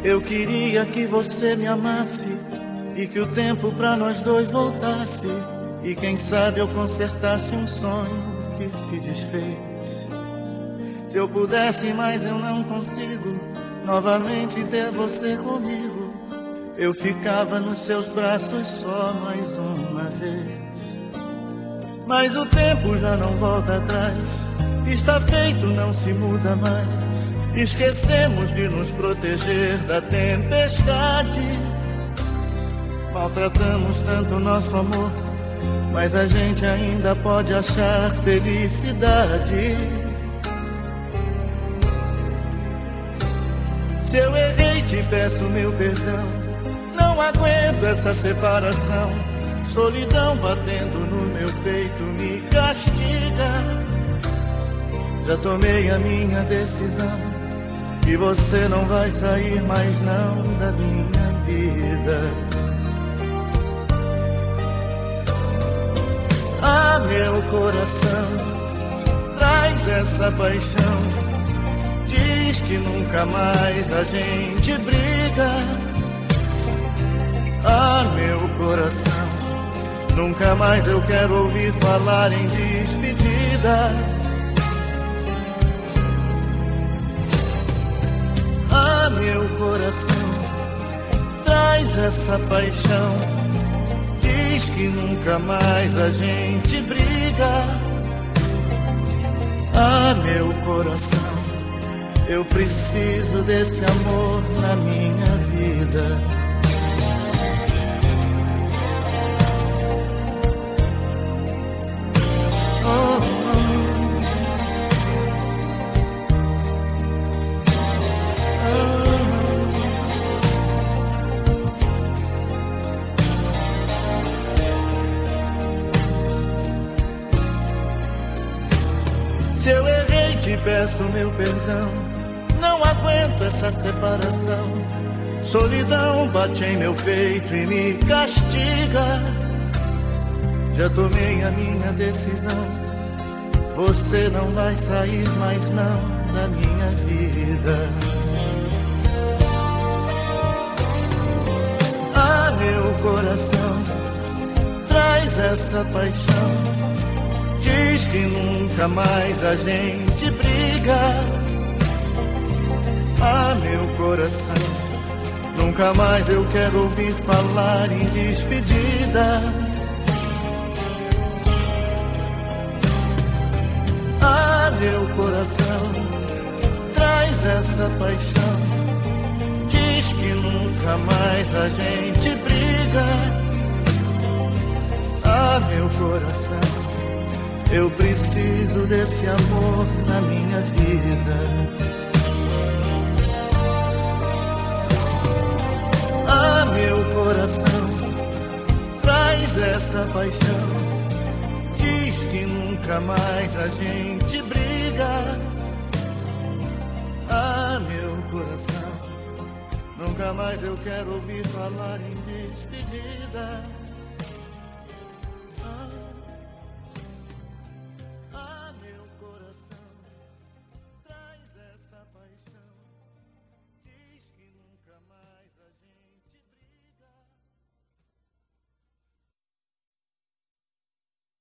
Eu queria que você me amasse e que o tempo pra nós dois voltasse, e quem sabe eu consertasse um sonho que se desfez. Se eu pudesse, mas eu não consigo novamente ter você comigo. Eu ficava nos seus braços só mais uma vez. Mas o tempo já não volta atrás, está feito, não se muda mais. Esquecemos de nos proteger da tempestade. Maltratamos tanto nosso amor, mas a gente ainda pode achar felicidade. Se eu errei, te peço meu perdão. Não aguento essa separação. Solidão batendo no meu peito me castiga. Já tomei a minha decisão, que você não vai sair mais não da minha vida. Ah, meu coração, traz essa paixão. Diz que nunca mais a gente briga. Ah, meu coração, nunca mais eu quero ouvir falar em despedida. Ah, meu coração, traz essa paixão. Diz que nunca mais a gente briga. Ah, meu coração, eu preciso desse amor na minha vida. Se eu errei, te peço meu perdão. Não aguento essa separação. Solidão bate em meu peito e me castiga. Já tomei a minha decisão. Você não vai sair mais não da minha vida. Ah, meu coração, traz essa paixão. Diz que nunca mais a gente briga. Ah, meu coração, nunca mais eu quero ouvir falar em despedida. Ah, meu coração, traz essa paixão. Diz que nunca mais a gente briga. Ah, meu coração, eu preciso desse amor na minha vida. Ah, meu coração, traz essa paixão. Diz que nunca mais a gente briga. Ah, meu coração, nunca mais eu quero ouvir falar em despedida.